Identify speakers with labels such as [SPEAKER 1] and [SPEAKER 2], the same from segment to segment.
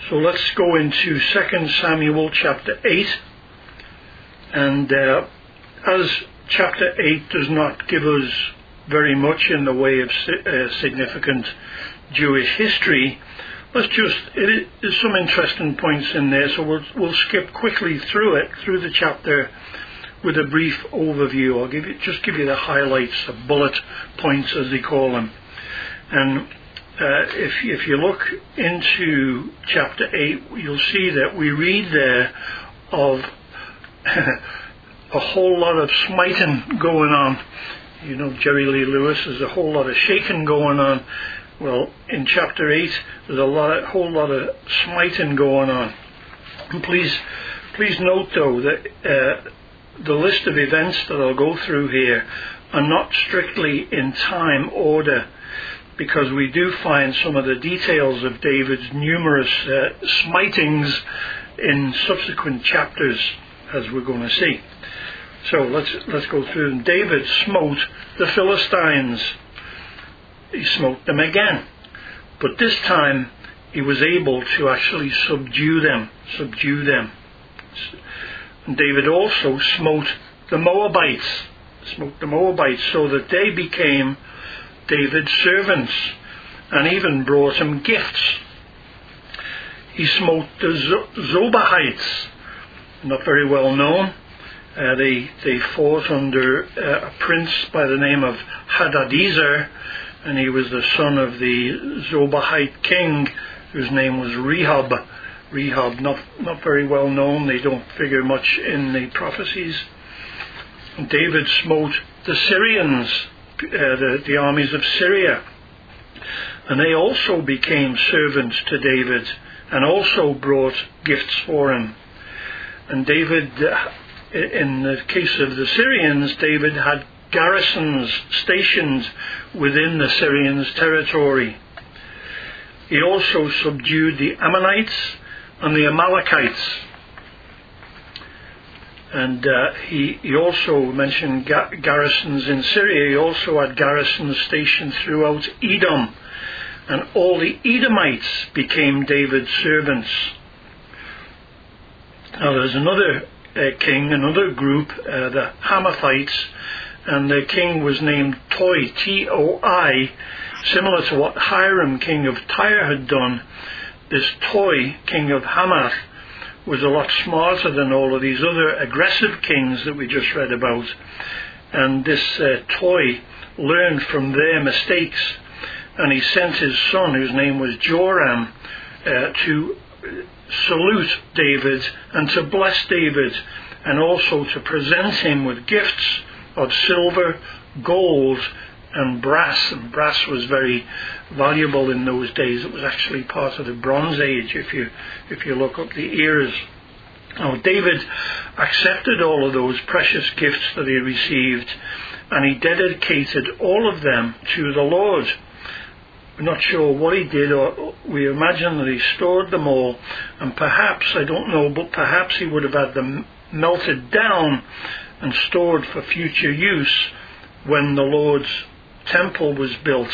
[SPEAKER 1] So let's go into 2 Samuel chapter 8. And as chapter 8 does not give us very much in the way of significant Jewish history, there's some interesting points in there, so we'll skip quickly through the chapter with a brief overview. I'll give you the highlights, the bullet points as they call them. And if you look into chapter 8, you'll see that we read there of a whole lot of smiting going on. You know, Jerry Lee Lewis, there's a whole lot of shaking going on. Well, in chapter 8, there's a whole lot of smiting going on. And please note, though, that the list of events that I'll go through here are not strictly in time order, because we do find some of the details of David's numerous smitings in subsequent chapters, as we're going to see. So let's go through them. David smote the Philistines. He smote them again, but this time he was able to actually subdue them. And David also smote the Moabites, so that they became David's servants, and even brought him gifts. He smote the Zobahites, not very well known. They fought under a prince by the name of Hadadezer, and he was the son of the Zobahite king, whose name was Rehob. Rehob, not very well known. They don't figure much in the prophecies. And David smote the Syrians, the armies of Syria, and they also became servants to David and also brought gifts for him. And David, in the case of the Syrians, David had garrisons stationed within the Syrians' territory. He also subdued the Ammonites and the Amalekites. And he also mentioned garrisons in Syria. He also had garrisons stationed throughout Edom. And all the Edomites became David's servants. Now there's another king, another group, the Hamathites, and the king was named Toi, T-O-I, similar to what Hiram, king of Tyre, had done. This Toi, king of Hamath, was a lot smarter than all of these other aggressive kings that we just read about. And this Toi learned from their mistakes, and he sent his son, whose name was Joram, to salute David and to bless David, and also to present him with gifts of silver, gold, and brass. And brass was very valuable in those days. It was actually part of the Bronze Age, if you look up the eras. Now David accepted all of those precious gifts that he received, and he dedicated all of them to the Lord. We're not sure what he did, or we imagine that he stored them all, and perhaps, I don't know, but perhaps he would have had them melted down and stored for future use when the Lord's temple was built.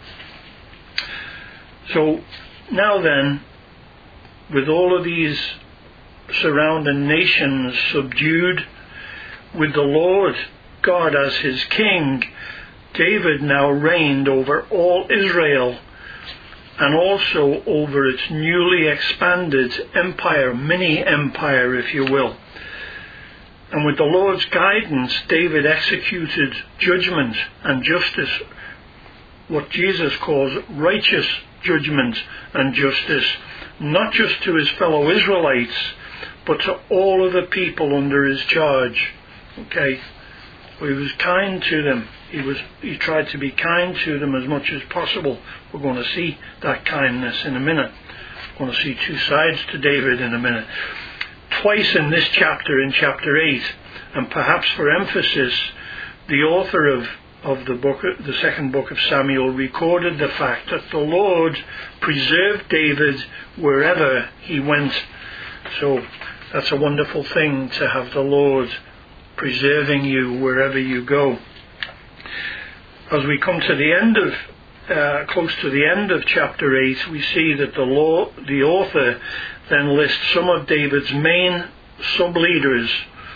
[SPEAKER 1] So now then, with all of these surrounding nations subdued, with the Lord God as his king, David now reigned over all Israel, and also over its newly expanded empire, mini-empire, if you will. And with the Lord's guidance, David executed judgment and justice, what Jesus calls righteous judgment and justice, not just to his fellow Israelites, but to all of the people under his charge. Okay? He was kind to them. He tried to be kind to them as much as possible. We're going to see that kindness in a minute. We're going to see two sides to David in a minute. Twice in this chapter, in chapter 8, and perhaps for emphasis, the author of the second book of Samuel recorded the fact that the Lord preserved David wherever he went. So that's a wonderful thing, to have the Lord preserving you wherever you go. As we come to the end of close to the end of chapter 8, we see that the author then lists some of David's main sub-leaders,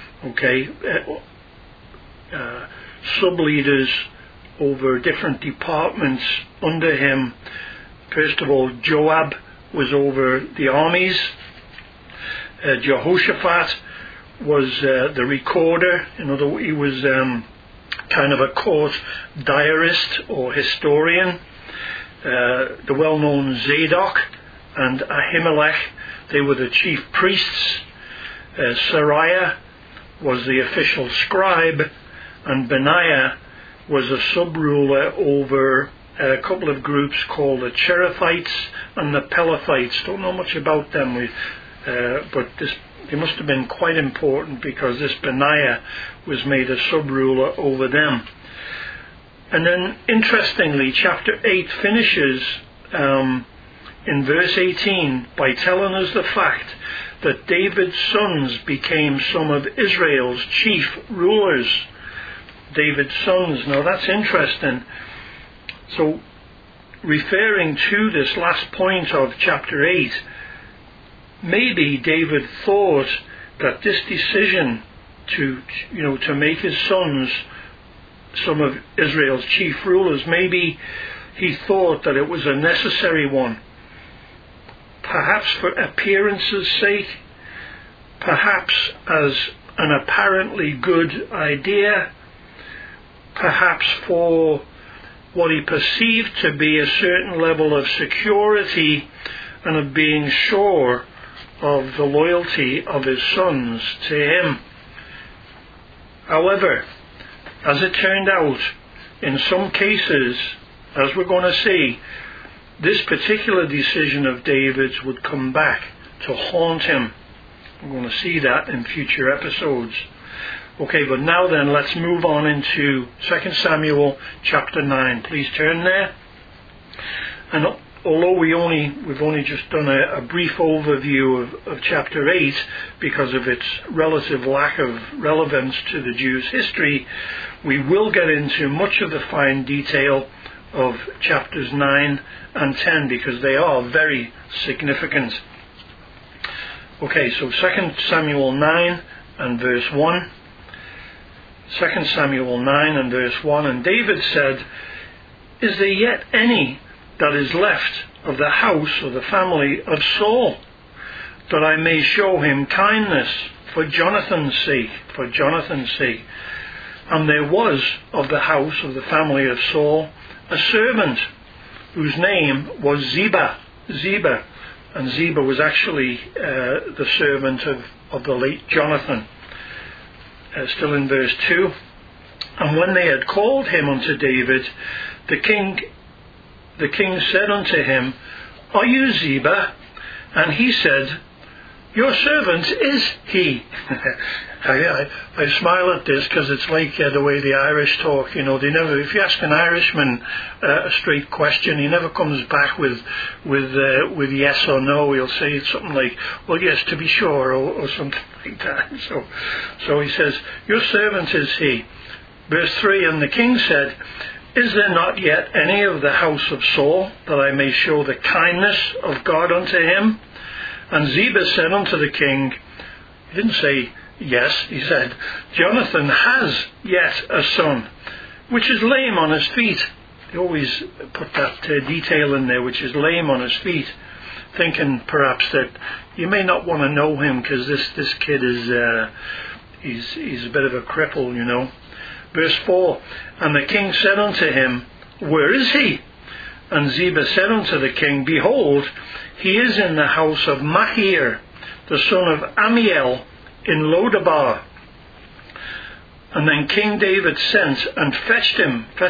[SPEAKER 1] sub-leaders over different departments under him. First of all, Joab was over the armies. Jehoshaphat was the recorder. In other words, he was kind of a court diarist or historian. The well-known Zadok and Ahimelech, they were the chief priests. Sariah was the official scribe, and Benaiah was a sub-ruler over a couple of groups called the Cherethites and the Pelethites. Don't know much about them, but they must have been quite important, because this Benaiah was made a sub-ruler over them. And then, interestingly, chapter 8 finishes in verse 18 by telling us the fact that David's sons became some of Israel's chief rulers. David's sons. Now that's interesting. So, referring to this last point of chapter 8, maybe David thought that this decision to make his sons some of Israel's chief rulers, maybe he thought that it was a necessary one. Perhaps for appearance's sake, perhaps as an apparently good idea, perhaps for what he perceived to be a certain level of security and of being sure of the loyalty of his sons to him. However, as it turned out, in some cases, as we're going to see, this particular decision of David's would come back to haunt him. We're going to see that in future episodes. Okay, but now then, let's move on into 2 Samuel chapter 9. Please turn there. And although we've only just done a brief overview of chapter 8 because of its relative lack of relevance to the Jews' history, we will get into much of the fine detail of chapters 9 and 10 because they are very significant. Okay, so 2 Samuel 9 and verse 1. 2 Samuel 9 and verse 1, and David said, "Is there yet any that is left of the house or the family of Saul, that I may show him kindness for Jonathan's sake, And there was of the house of the family of Saul a servant whose name was Ziba. And Ziba was actually the servant of the late Jonathan. Still in verse 2. And when they had called him unto David, the king said unto him, Are you Ziba? And he said, Your servant is he. I smile at this because it's like the way the Irish talk. They never. If you ask an Irishman a straight question, he never comes back with yes or no. He'll say something like, "Well, yes, to be sure," or something like that. So he says, "Your servant is he." Verse 3. And the king said, Is there not yet any of the house of Saul, that I may show the kindness of God unto him? And Ziba said unto the king, he didn't say yes, he said, Jonathan has yet a son, which is lame on his feet. They always put that detail in there, which is lame on his feet, thinking perhaps that you may not want to know him because this kid is he's a bit of a cripple, Verse 4, And the king said unto him, Where is he? And Ziba said unto the king, Behold, he is in the house of Machir, the son of Amiel, in Lodabar. And then King David sent and fetched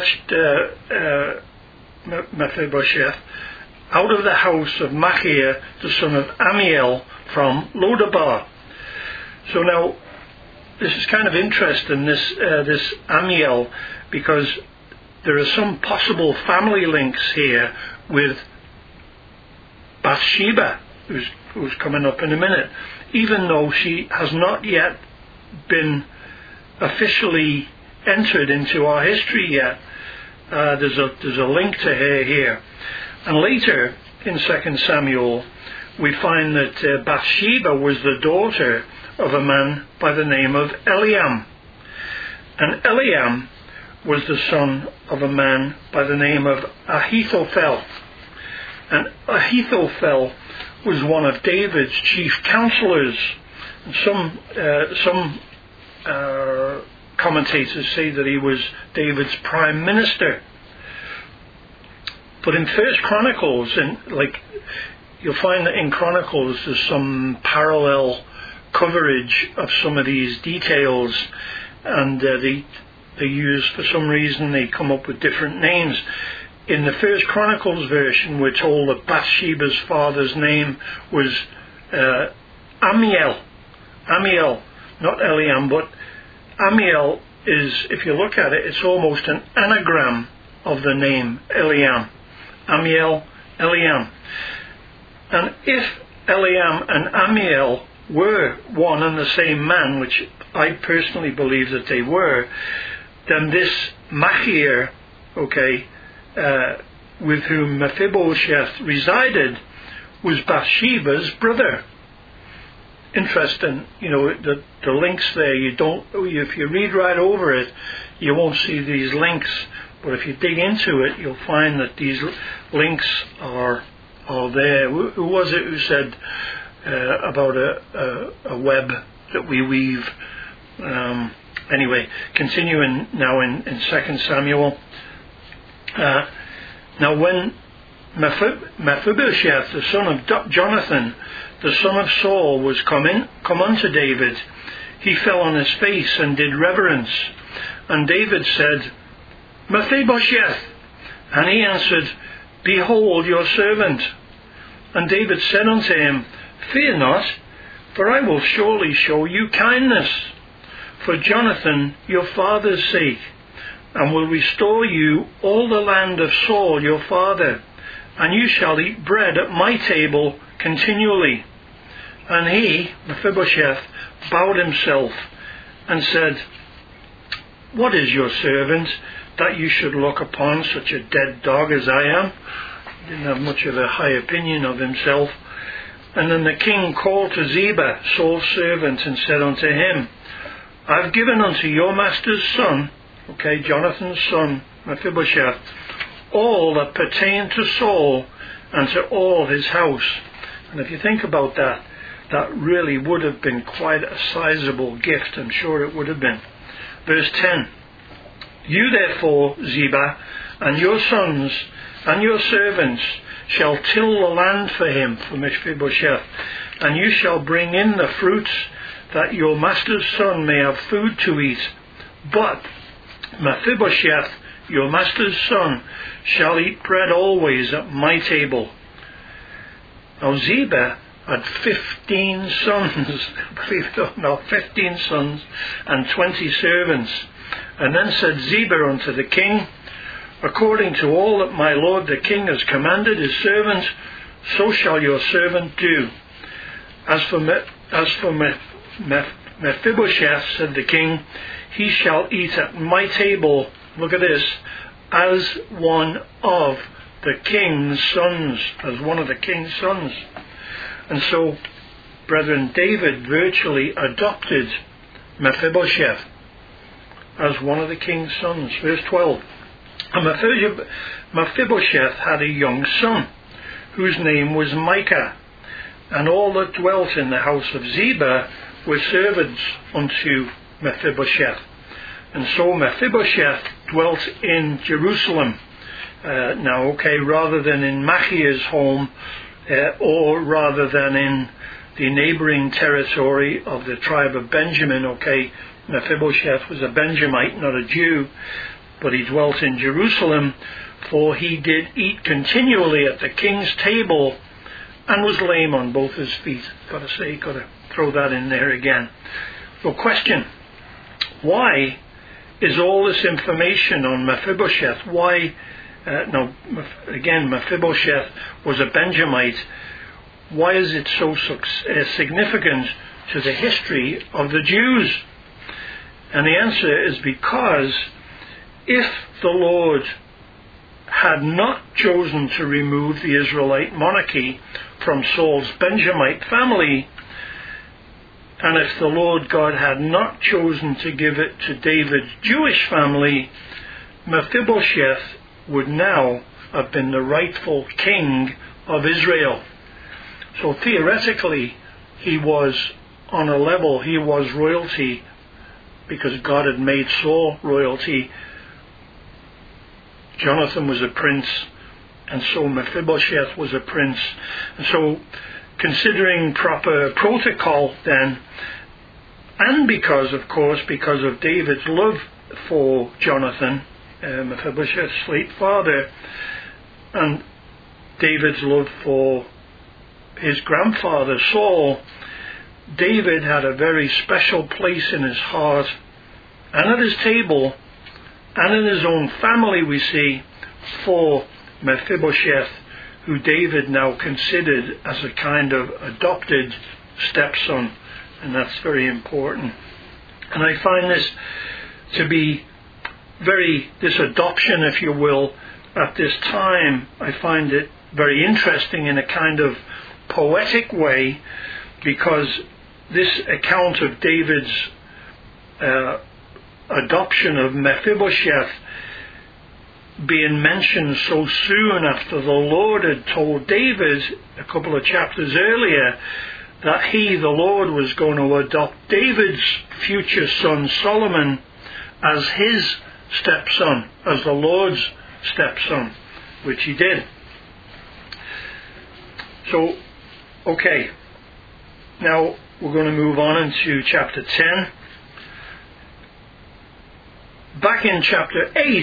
[SPEAKER 1] Mephibosheth out of the house of Machir, the son of Amiel, from Lodabar. So now, this is kind of interesting, this Amiel, because there are some possible family links here with Bathsheba, who's coming up in a minute, even though she has not yet been officially entered into our history yet. there's a link to her here. And later in 2 Samuel, we find that Bathsheba was the daughter of a man by the name of Eliam. And Eliam was the son of a man by the name of Ahithophel. And Ahithophel was one of David's chief counselors. And some commentators say that he was David's prime minister. But in First Chronicles, you'll find that in Chronicles there's some parallel coverage of some of these details, and they use, for some reason, they come up with different names. In the First Chronicles version, we're told that Bathsheba's father's name was Amiel. Amiel, not Eliam, but Amiel is, if you look at it, it's almost an anagram of the name Eliam. Amiel, Eliam. And if Eliam and Amiel were one and the same man, which I personally believe that they were, then this Machir, with whom Mephibosheth resided, was Bathsheba's brother. Interesting, the links there, if you read right over it, you won't see these links, but if you dig into it, you'll find that these links are there. Who was it who said about a web that we weave? Anyway, continuing now in 2 Samuel. Now when Mephibosheth, the son of Jonathan, the son of Saul, was come unto David, he fell on his face and did reverence. And David said, Mephibosheth. And he answered, Behold your servant. And David said unto him, Fear not, for I will surely show you kindness, for Jonathan your father's sake, and will restore you all the land of Saul your father, and you shall eat bread at my table continually. And he, Mephibosheth, bowed himself and said, What is your servant, that you should look upon such a dead dog as I am? He didn't have much of a high opinion of himself. And then the king called to Ziba, Saul's servant, and said unto him, I've given unto your master's son, Jonathan's son, Mephibosheth, all that pertain to Saul and to all his house. And if you think about that, that really would have been quite a sizable gift. I'm sure it would have been. Verse 10. You therefore, Ziba, and your sons and your servants shall till the land for him, for Mephibosheth, and you shall bring in the fruits, that your master's son may have food to eat. But Mephibosheth, your master's son, shall eat bread always at my table. Now Ziba had 15 sons, believe it or not, 15 sons and 20 servants. And then said Ziba unto the king, According to all that my lord the king has commanded his servant, so shall your servant do. As for Mephibosheth, said the king, he shall eat at my table, look at this, as one of the king's sons, as one of the king's sons. And so, brethren, David virtually adopted Mephibosheth as one of the king's sons. Verse 12. And Mephibosheth had a young son, whose name was Micah, and all that dwelt in the house of Ziba were servants unto Mephibosheth. And so Mephibosheth dwelt in Jerusalem. Rather than in Machir's home, or rather than in the neighboring territory of the tribe of Benjamin. Mephibosheth was a Benjamite, not a Jew, but he dwelt in Jerusalem, for he did eat continually at the king's table and was lame on both his feet. Got to throw that in there again. So question, why is all this information on Mephibosheth? Why, Mephibosheth was a Benjamite. Why is it so significant to the history of the Jews? And the answer is because if the Lord had not chosen to remove the Israelite monarchy from Saul's Benjamite family, and if the Lord God had not chosen to give it to David's Jewish family, Mephibosheth would now have been the rightful king of Israel. So theoretically, he was on a level, he was royalty, because God had made Saul royalty. Jonathan was a prince, and so Mephibosheth was a prince. And so, considering proper protocol then, and because of David's love for Jonathan, Mephibosheth's late father, and David's love for his grandfather Saul, David had a very special place in his heart and at his table and in his own family, we see, for Mephibosheth, who David now considered as a kind of adopted stepson, and that's very important. And I find this to be this adoption, if you will, at this time, I find it very interesting in a kind of poetic way, because this account of David's adoption of Mephibosheth being mentioned so soon after the Lord had told David a couple of chapters earlier that he, the Lord, was going to adopt David's future son Solomon as his stepson, as the Lord's stepson, which he did. So, okay, now we're going to move on into chapter 10. Back in chapter 8,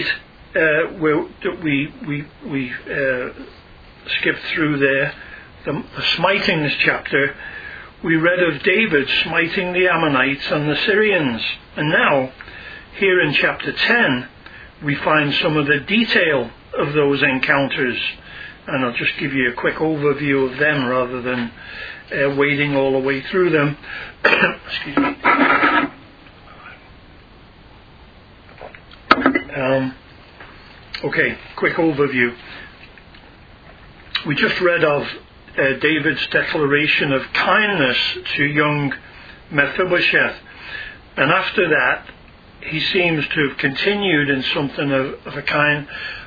[SPEAKER 1] we skipped through there, the smitings chapter. We read of David smiting the Ammonites and the Syrians. And now, here in chapter 10, we find some of the detail of those encounters. And I'll just give you a quick overview of them rather than wading all the way through them. Excuse me. Okay, quick overview. We just read of David's declaration of kindness to young Mephibosheth. And after that, he seems to have continued in something of a kind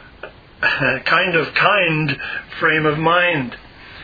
[SPEAKER 1] frame of mind.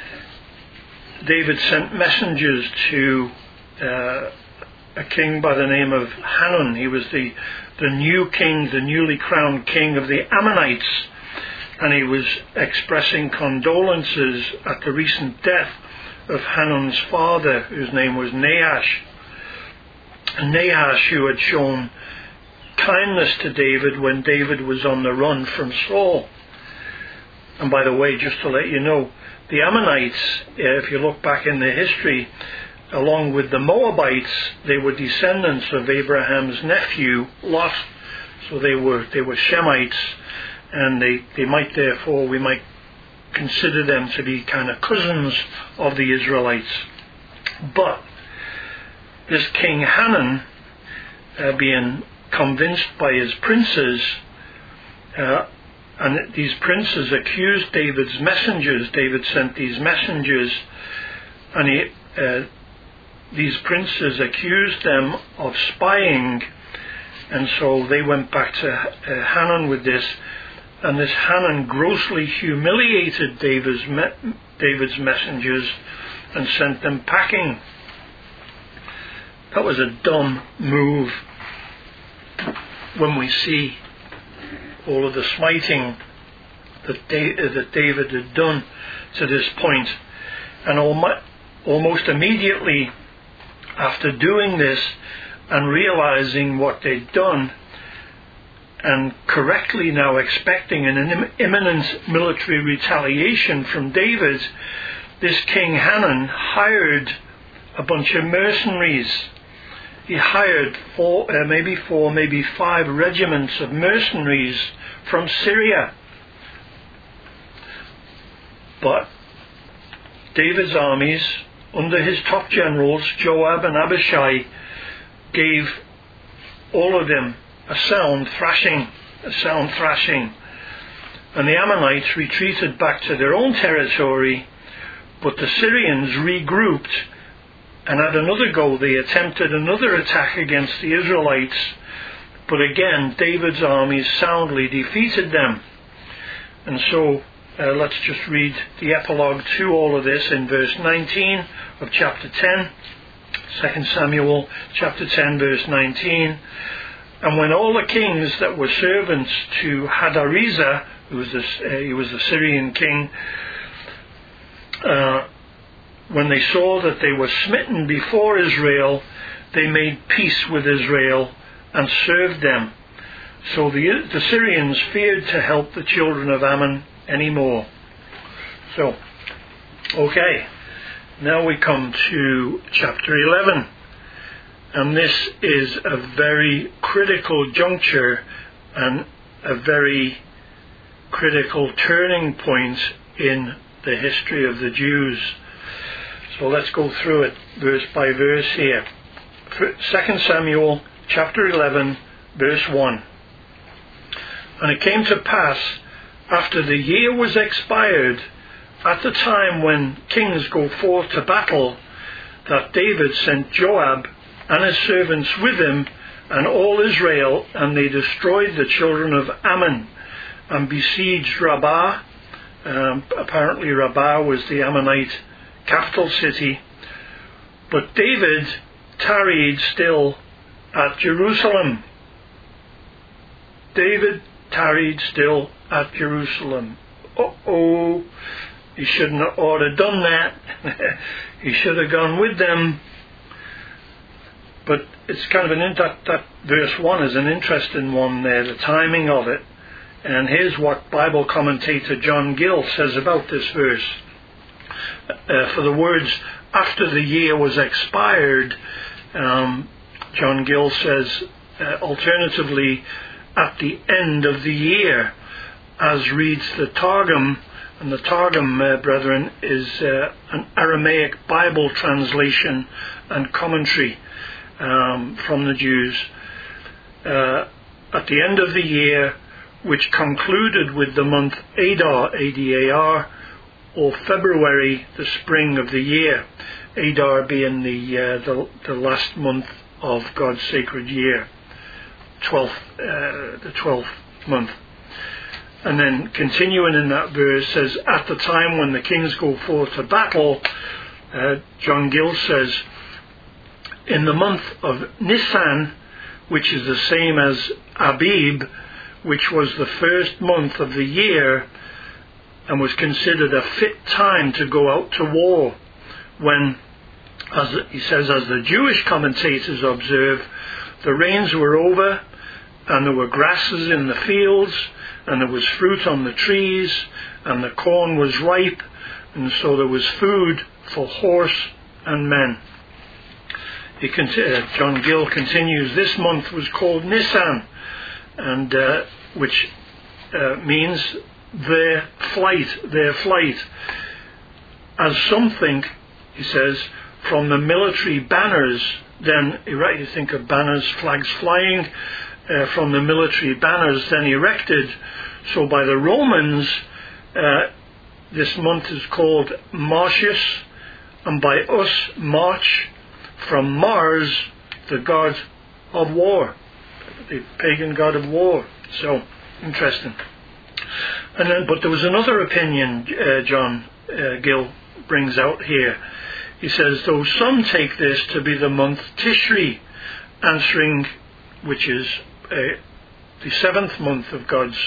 [SPEAKER 1] David sent messengers to a king by the name of Hanun. He was the new king, the newly crowned king of the Ammonites, and he was expressing condolences at the recent death of Hanun's father, whose name was Nahash. And Nahash, who had shown kindness to David when David was on the run from Saul. And by the way, just to let you know, the Ammonites, if you look back in the history, along with the Moabites, they were descendants of Abraham's nephew Lot. So they were Shemites, and we might consider them to be kind of cousins of the Israelites. But this King Hanun, being convinced by his princes, and these princes accused David's messengers. David sent these messengers, and these princes accused them of spying, and so they went back to Hanun with this, and this Hanun grossly humiliated David's messengers and sent them packing. That was a dumb move when we see all of the smiting that David had done to this point. And almost immediately after doing this and realizing what they'd done, and correctly now expecting an imminent military retaliation from David, this King Hanun hired a bunch of mercenaries. He hired maybe 5 regiments of mercenaries from Syria. But David's armies, under his top generals, Joab and Abishai, gave all of them a sound thrashing. and the Ammonites retreated back to their own territory, but the Syrians regrouped and at another go they attempted another attack against the Israelites, but again David's armies soundly defeated them. And so let's just read the epilogue to all of this in verse 19 of chapter 10, 2 Samuel chapter 10 verse 19. And when all the kings that were servants to Hadarezer, he was the Syrian king, when they saw that they were smitten before Israel, they made peace with Israel and served them. So the Syrians feared to help the children of Ammon anymore. So, okay, now we come to chapter 11. And this is a very critical juncture and a very critical turning point in the history of the Jews. So let's go through it verse by verse here. 2 Samuel chapter 11 verse 1. And it came to pass, after the year was expired, at the time when kings go forth to battle, that David sent Joab and his servants with him and all Israel, and they destroyed the children of Ammon and besieged Rabbah. Apparently Rabbah was the Ammonite capital city. But David tarried still at Jerusalem. David tarried still at Jerusalem. He shouldn't have ought to done that. He should have gone with them. But it's kind of that verse 1 is an interesting one there, the timing of it. And here's what Bible commentator John Gill says about this verse. For the words, after the year was expired, John Gill says, alternatively, at the end of the year, as reads the Targum. And the Targum, brethren, is an Aramaic Bible translation and commentary from the Jews. At the end of the year, which concluded with the month Adar, A-D-A-R, or February, the spring of the year, Adar being the last month of God's sacred year, the 12th month. And then continuing in that verse says, at the time when the kings go forth to battle, John Gill says, in the month of Nisan, which is the same as Abib, which was the first month of the year, and was considered a fit time to go out to war, when, as he says, as the Jewish commentators observe, the rains were over, and there were grasses in the fields, and there was fruit on the trees, and the corn was ripe, and so there was food for horse and men. John Gill continues, this month was called Nisan, and which means their flight. As some think, he says, from the military banners, then you think of banners, flags flying, from the military banners then erected. So by the Romans, this month is called Martius, and by us, March, from Mars, the god of war, the pagan god of war. So, interesting. And then, but there was another opinion John Gill brings out here. He says, though some take this to be the month Tishri, answering, which is the 7th month of God's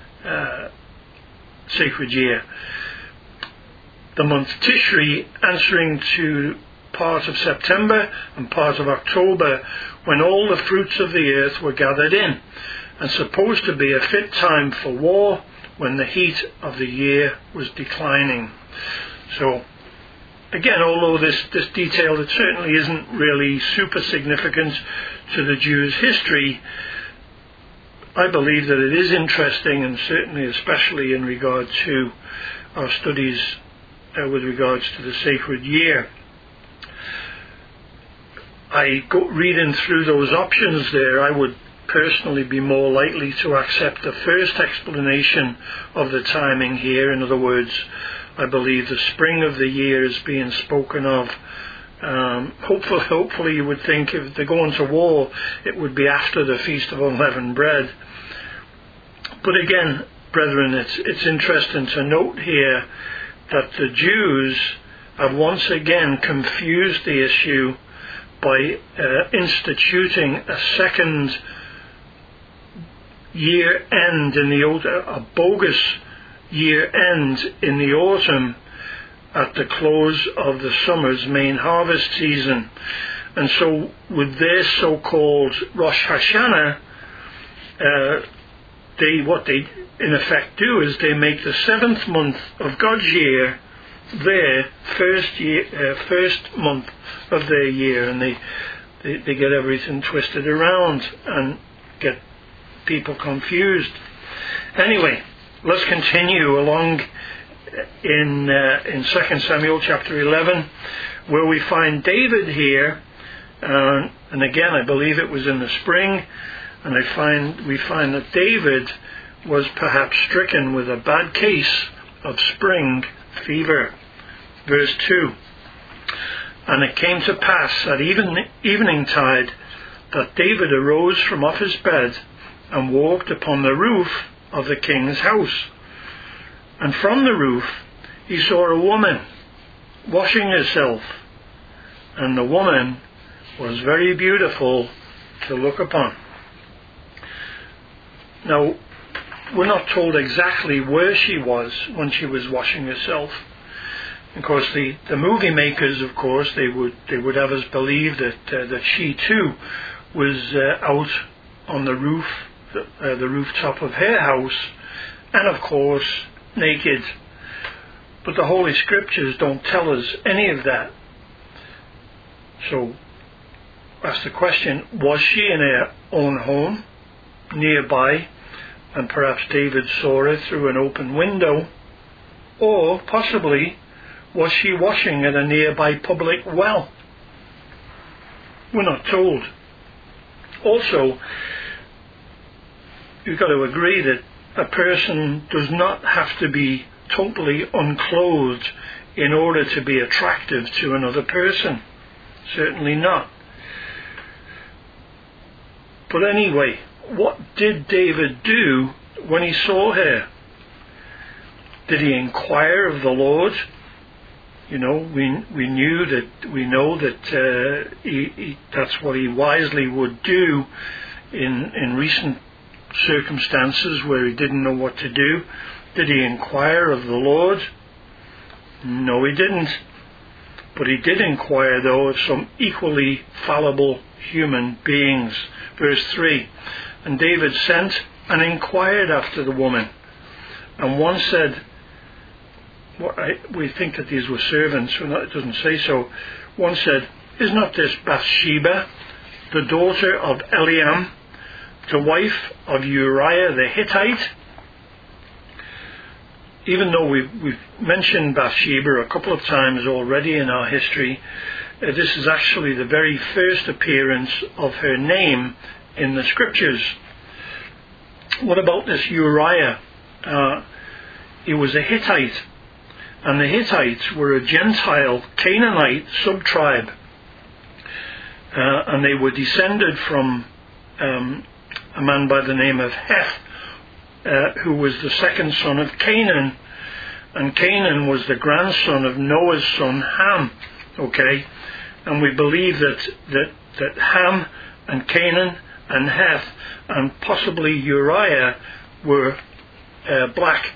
[SPEAKER 1] sacred year. The month Tishri, answering to part of September and part of October, when all the fruits of the earth were gathered in, and supposed to be a fit time for war, when the heat of the year was declining. So, again, although this detail, it certainly isn't really super significant to the Jews' history, I believe that it is interesting, and certainly especially in regard to our studies with regards to the sacred year. I go reading through those options there, I would personally be more likely to accept the first explanation of the timing here. In other words, I believe the spring of the year is being spoken of. Hopefully you would think if they're going to war, it would be after the Feast of Unleavened Bread. But again, brethren, it's interesting to note here that the Jews have once again confused the issue by instituting a second year end in the a bogus year end in the autumn at the close of the summer's main harvest season. And so with their so-called Rosh Hashanah, what they in effect do is they make the 7th month of God's year their first month of their year, and they get everything twisted around and get people confused. Anyway, let's continue along in 2 Samuel chapter 11, where we find David here, and again I believe it was in the spring, and we find that David was perhaps stricken with a bad case of spring fever. Verse 2, and it came to pass at eveningtide that David arose from off his bed and walked upon the roof of the king's house. And from the roof he saw a woman washing herself, and the woman was very beautiful to look upon. Now, we're not told exactly where she was when she was washing herself. Of course, the movie makers, of course, they would have us believe that she too was out on the roof, the rooftop of her house, and of course naked. But the Holy Scriptures don't tell us any of that. So, ask the question: was she in her own home, nearby, and perhaps David saw her through an open window, or possibly was she washing at a nearby public well? We're not told. Also, you've got to agree that a person does not have to be totally unclothed in order to be attractive to another person. Certainly not. But anyway, what did David do when he saw her? Did he inquire of the Lord? You know, we know that that's what he wisely would do in recent circumstances where he didn't know what to do. Did he inquire of the Lord? No, he didn't. But he did inquire, though, of some equally fallible human beings. Verse 3, and David sent and inquired after the woman. And one said, we think that these were servants, it doesn't say so. One said, is not this Bathsheba, the daughter of Eliam, the wife of Uriah the Hittite? Even though we've mentioned Bathsheba a couple of times already in our history, this is actually the very first appearance of her name in the Scriptures. What about this Uriah? He was a Hittite, and the Hittites were a Gentile Canaanite sub-tribe, and they were descended from a man by the name of Heth, who was the second son of Canaan, and Canaan was the grandson of Noah's son Ham. Okay, and we believe that Ham and Canaan and Heth and possibly Uriah were black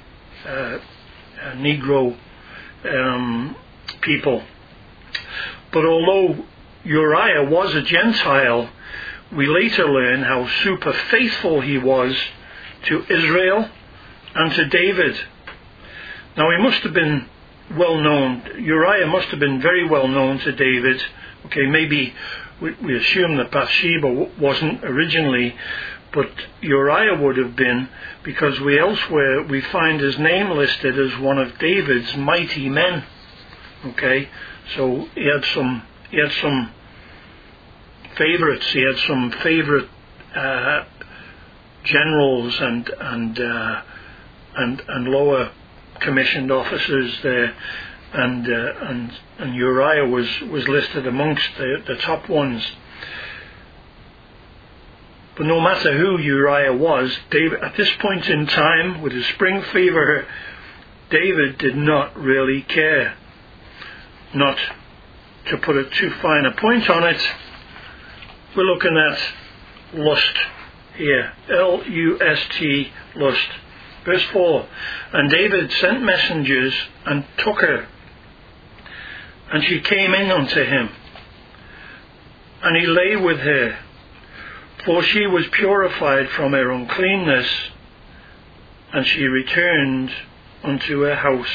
[SPEAKER 1] Negro people. But although Uriah was a Gentile, we later learn how super faithful he was to Israel and to David. Now he must have been well known. Uriah must have been very well known to David. Okay, maybe we assume that Bathsheba wasn't originally, but Uriah would have been, because elsewhere we find his name listed as one of David's mighty men. Okay, so he had some favorites. He had some favorite generals and lower commissioned officers there, and Uriah was listed amongst the top ones. But no matter who Uriah was, David, at this point in time, with his spring fever, David did not really care. Not to put a too fine a point on it, we're looking at lust here. L-U-S-T, lust. Verse 4, and David sent messengers and took her, and she came in unto him, and he lay with her, for she was purified from her uncleanness, and she returned unto her house.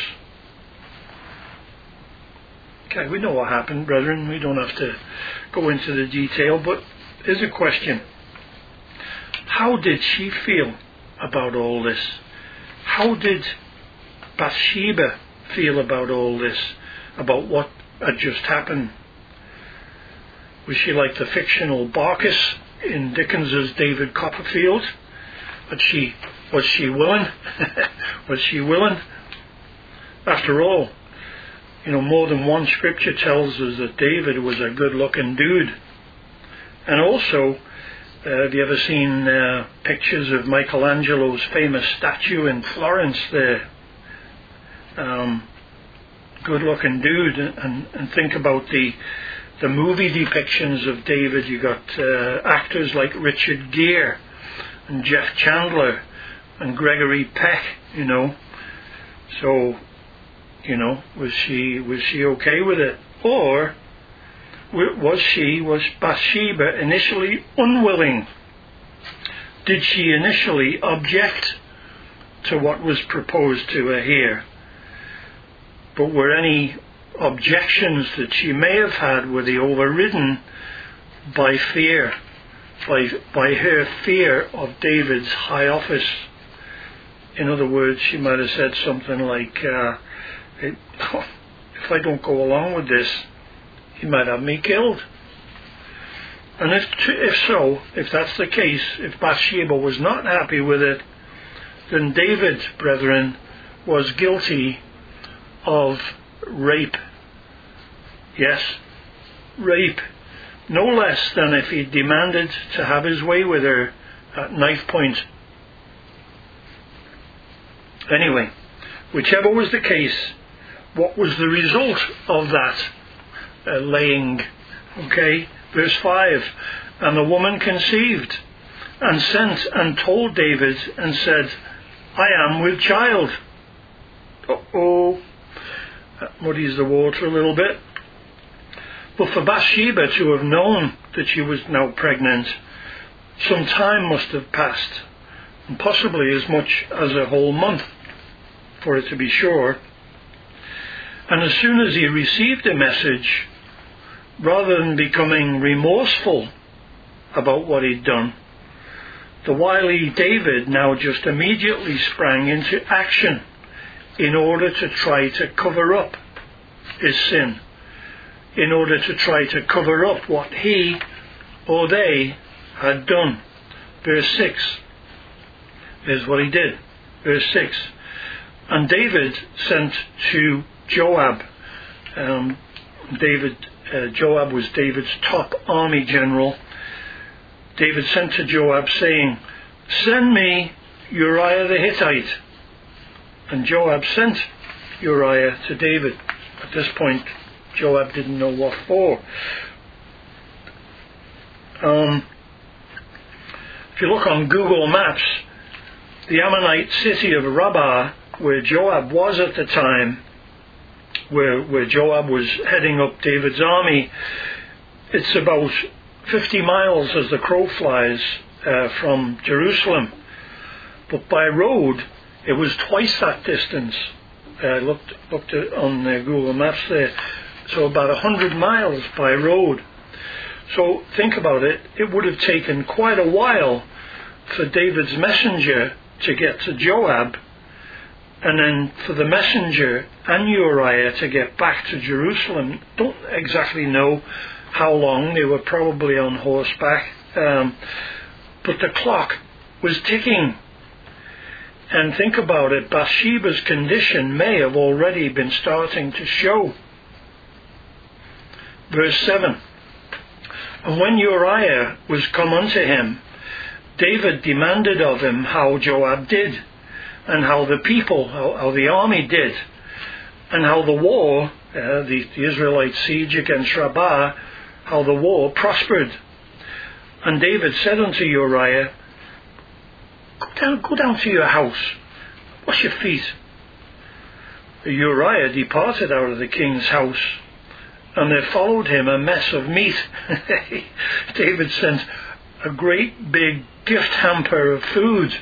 [SPEAKER 1] Okay, we know what happened, brethren. We don't have to go into the detail, but here's a question. How did she feel about all this? How did Bathsheba feel about all this, about what had just happened? Was she like the fictional Barkis in Dickens's David Copperfield? Was she willing? Was she willing? After all, more than one scripture tells us that David was a good-looking dude. And also, have you ever seen pictures of Michelangelo's famous statue in Florence there? Good-looking dude. And think about the movie depictions of David. You got actors like Richard Gere and Jeff Chandler and Gregory Peck, So, was she okay with it? Or was Bathsheba initially unwilling? Did she initially object to what was proposed to her here? But were any objections that she may have had, were they overridden by fear, by her fear of David's high office? In other words, she might have said something like, if I don't go along with this, he might have me killed. And if that's the case, if Bathsheba was not happy with it, then David, brethren, was guilty of rape. Yes, rape. No less than if he demanded to have his way with her at knife point. Anyway, whichever was the case, what was the result of that laying? Okay, verse 5, and the woman conceived, and sent and told David, and said, I am with child. That muddies the water a little bit. But for Bathsheba to have known that she was now pregnant, some time must have passed, and possibly as much as a whole month, for it to be sure. And as soon as he received the message, rather than becoming remorseful about what he'd done, the wily David now just immediately sprang into action in order to try to cover up his sin, in order to try to cover up what he or they had done. Verse 6. Here's what he did. Verse 6. And David sent to Joab. Joab was David's top army general. David sent to Joab saying, send me Uriah the Hittite. And Joab sent Uriah to David. At this point, Joab didn't know what for. If you look on Google Maps, the Ammonite city of Rabbah, where Joab was at the time, where Joab was heading up David's army, it's about 50 miles as the crow flies from Jerusalem. But by road, it was twice that distance. I looked at on Google Maps there. So about 100 miles by road. So think about it. It would have taken quite a while for David's messenger to get to Joab, and then for the messenger and Uriah to get back to Jerusalem. Don't exactly know how long. They were probably on horseback. But the clock was ticking. And think about it, Bathsheba's condition may have already been starting to show. Verse 7. And when Uriah was come unto him, David demanded of him how Joab did, and how the people, how the army did, and how the war, the Israelite siege against Rabbah, how the war prospered. And David said unto Uriah, Go down to your house, wash your feet. Uriah departed out of the king's house, and there followed him a mess of meat. David sent a great big gift hamper of food,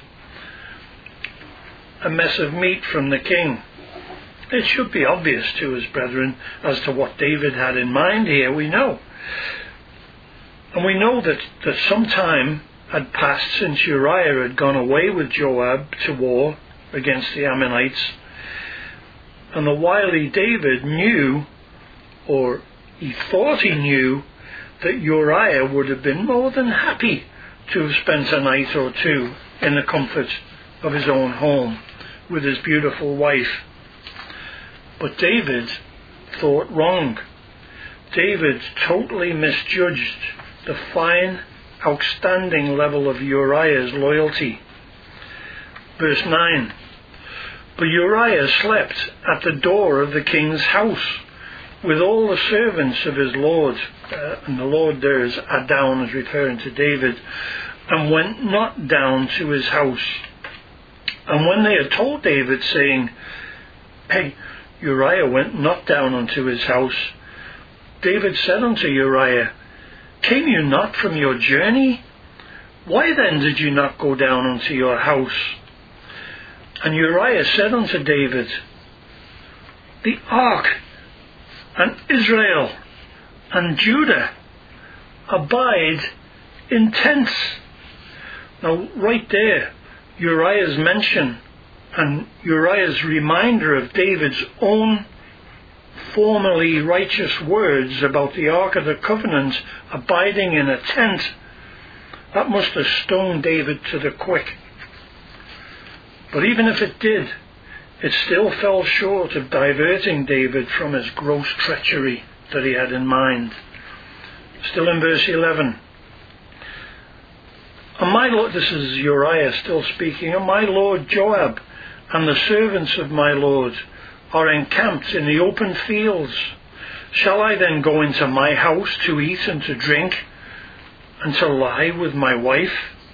[SPEAKER 1] a mess of meat from the king. It should be obvious to us, brethren, as to what David had in mind here, we know. And we know that some time had passed since Uriah had gone away with Joab to war against the Ammonites. And the wily David knew, or he thought he knew, that Uriah would have been more than happy to have spent a night or two in the comfort of his own home with his beautiful wife. But David thought wrong. David totally misjudged the fine, outstanding level of Uriah's loyalty. Verse 9. But Uriah slept at the door of the king's house with all the servants of his lord. And the Lord there is Adon, is referring to David, and went not down to his house. And when they had told David, saying, Hey, Uriah went not down unto his house, David said unto Uriah, Came you not from your journey? Why then did you not go down unto your house? And Uriah said unto David, The ark, and Israel, and Judah abide in tents. Now, right there, Uriah's mention and Uriah's reminder of David's own formerly righteous words about the Ark of the Covenant abiding in a tent, that must have stung David to the quick. But even if it did, it still fell short of diverting David from his gross treachery that he had in mind. Still in verse 11. And my Lord, this is Uriah still speaking, and my Lord Joab and the servants of my Lord are encamped in the open fields. Shall I then go into my house to eat and to drink, and to lie with my wife?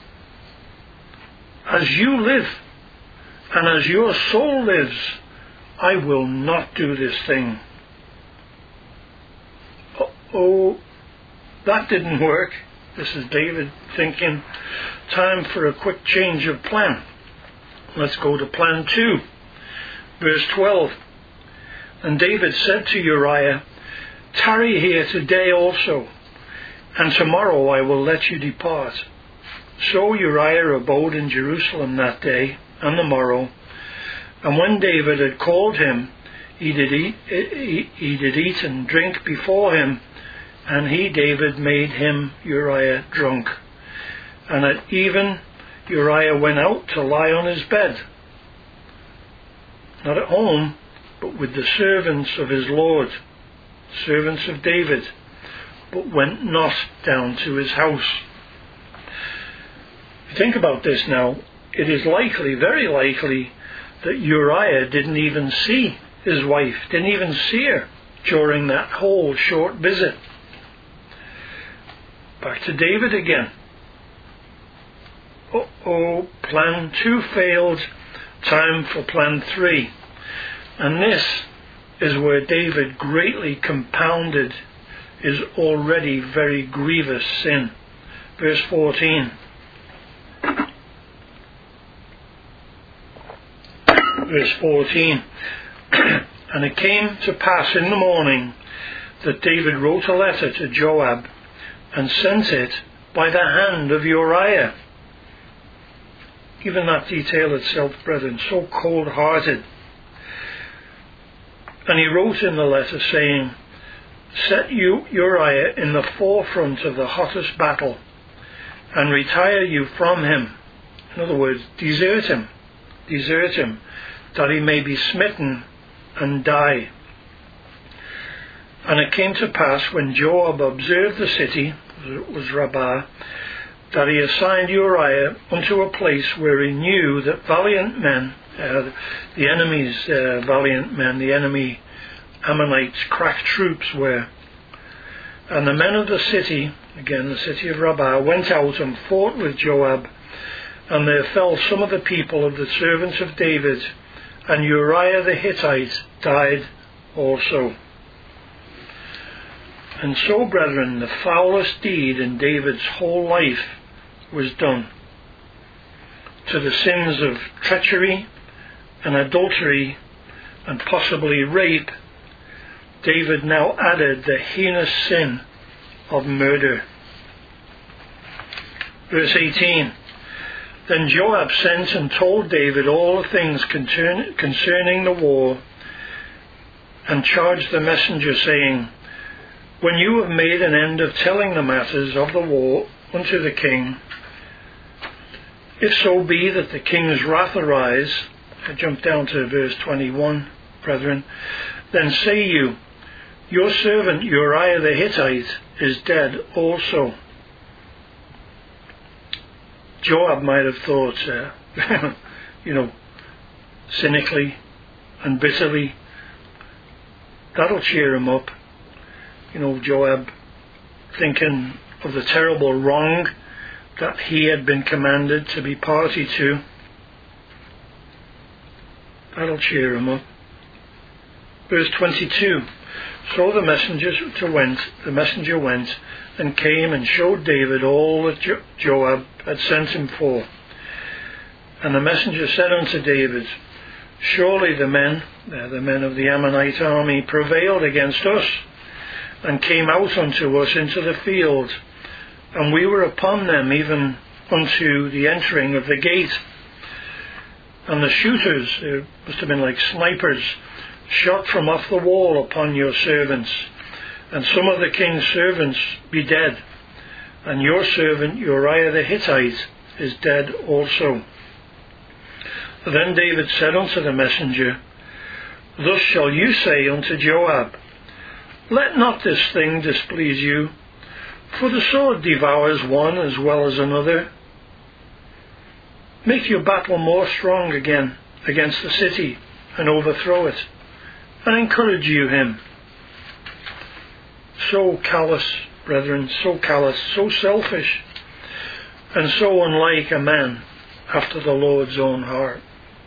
[SPEAKER 1] As you live, and as your soul lives, I will not do this thing. Oh, that didn't work. This is David thinking, time for a quick change of plan. Let's go to plan 2. Verse 12. And David said to Uriah, Tarry here today also, and tomorrow I will let you depart. So Uriah abode in Jerusalem that day and the morrow. And when David had called him, he did eat and drink before him, and he, David, made him, Uriah, drunk. And at even, Uriah went out to lie on his bed, not at home, but with the servants of his Lord, servants of David, but went not down to his house. Think about this now. It is likely, very likely, that Uriah didn't even see his wife, didn't even see her during that whole short visit. Back to David again. Plan 2 failed, time for plan 3. And this is where David greatly compounded his already very grievous sin. Verse 14. Verse 14. And it came to pass in the morning that David wrote a letter to Joab and sent it by the hand of Uriah. Even that detail itself, brethren, so cold-hearted. And he wrote in the letter saying, Set you Uriah in the forefront of the hottest battle, and retire you from him. In other words, desert him, that he may be smitten and die. And it came to pass, when Joab observed the city, it was Rabbah, that he assigned Uriah unto a place where he knew that valiant men, the enemy's valiant men, the enemy Ammonites' crack troops were. And the men of the city, again the city of Rabbah, went out and fought with Joab, and there fell some of the people of the servants of David, and Uriah the Hittite died also. And so, brethren, the foulest deed in David's whole life was done. To the sins of treachery and adultery and possibly rape, David now added the heinous sin of murder. Verse 18. Then Joab sent and told David all the things concerning the war, and charged the messenger, saying, When you have made an end of telling the matters of the war unto the king, if so be that the king's wrath arise, I jump down to verse 21, brethren, then say you, Your servant Uriah the Hittite is dead also. Joab might have thought, cynically and bitterly, that'll cheer him up. Joab thinking of the terrible wrong that he had been commanded to be party to. That'll cheer him up. Verse 22. So the messenger went and came and showed David all that Joab had sent him for. And the messenger said unto David, Surely the men of the Ammonite army, prevailed against us, and came out unto us into the field, and we were upon them even unto the entering of the gate. And the shooters, they must have been like snipers, shot from off the wall upon your servants, and some of the king's servants be dead, and your servant Uriah the Hittite is dead also. Then David said unto the messenger, Thus shall you say unto Joab, Let not this thing displease you, for the sword devours one as well as another. Make your battle more strong again against the city, and overthrow it, and encourage you him. So callous, brethren, so callous, so selfish, and so unlike a man after the Lord's own heart.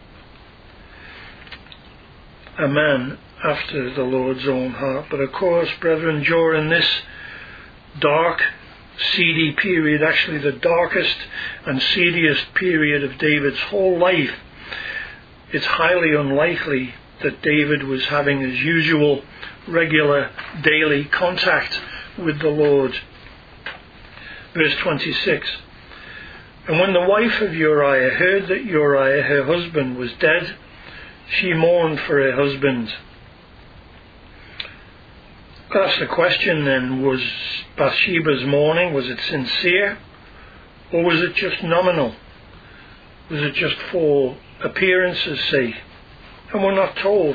[SPEAKER 1] A man after the Lord's own heart. But of course, brethren, during this dark, seedy period, actually the darkest and seediest period of David's whole life, it's highly unlikely that David was having his usual regular daily contact with the Lord. Verse 26. And when the wife of Uriah heard that Uriah, her husband, was dead, she mourned for her husband. That's the question then. Was Bathsheba's mourning, was it sincere, or was it just nominal? Was it just for appearance's sake? And we're not told.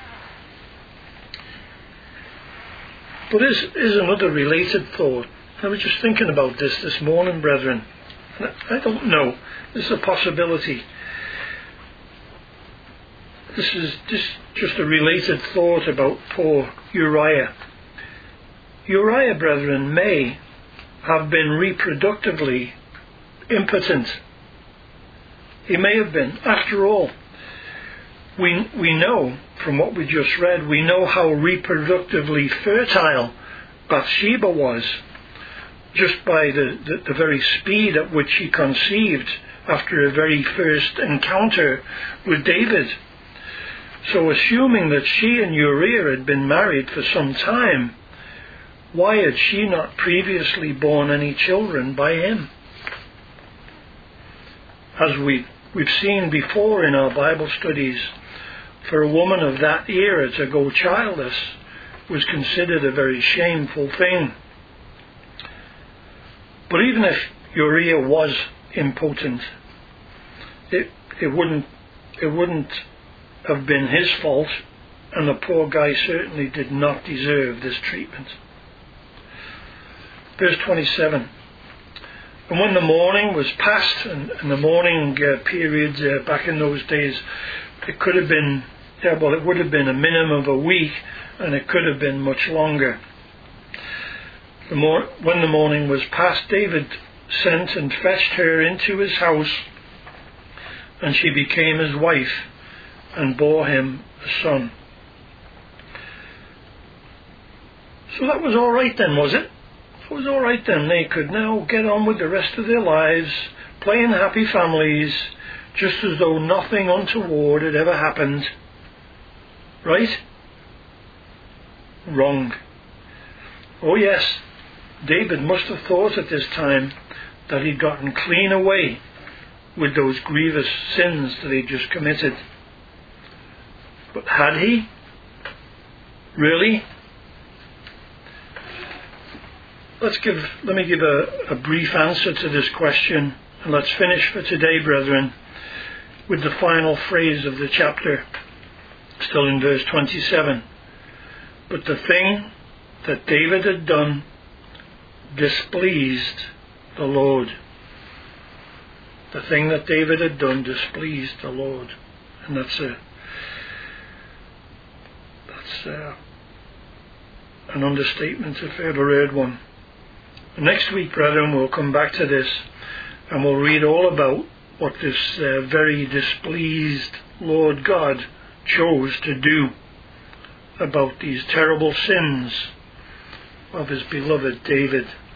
[SPEAKER 1] But is another related thought. I was just thinking about this morning, brethren. I don't know. This is a possibility. This is just a related thought about poor Uriah. Uriah, brethren, may have been reproductively impotent. He may have been. After all, we know from what we just read, we know how reproductively fertile Bathsheba was, just by the very speed at which she conceived after her very first encounter with David. So assuming that she and Uriah had been married for some time, why had she not previously borne any children by him? As we've seen before in our Bible studies, for a woman of that era to go childless was considered a very shameful thing. But even Uriah was impotent. It wouldn't have been his fault, and the poor guy certainly did not deserve this treatment. Verse 27. And when the morning was past, and the morning period back in those days, it could have been, it would have been a minimum of a week, and it could have been much longer. When the morning was past, David sent and fetched her into his house, and she became his wife, and bore him a son. So that was all right then, was it? It was all right then. They could now get on with the rest of their lives, playing happy families, just as though nothing untoward had ever happened. Right? Wrong. Oh yes, David must have thought at this time that he'd gotten clean away with those grievous sins that he'd just committed. But had he? Really? Let me give a brief answer to this question, and let's finish for today, brethren, with the final phrase of the chapter, still in verse 27. But the thing that David had done displeased the Lord. The thing that David had done displeased the Lord. And that's an understatement if I ever heard one. Next week, brethren, we'll come back to this, and we'll read all about what this very displeased Lord God chose to do about these terrible sins of his beloved David.